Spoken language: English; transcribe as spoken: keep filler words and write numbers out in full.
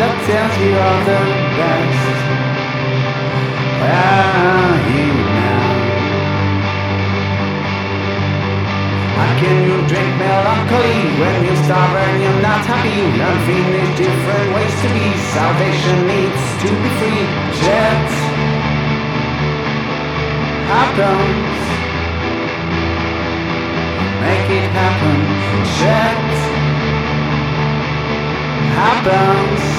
that tells you are the best. Where are you now? How can you drink melancholy when you starve and you're not happy? Unfeeling different ways to be. Salvation needs to be free. Jet happens. Make it happen. Jet happens.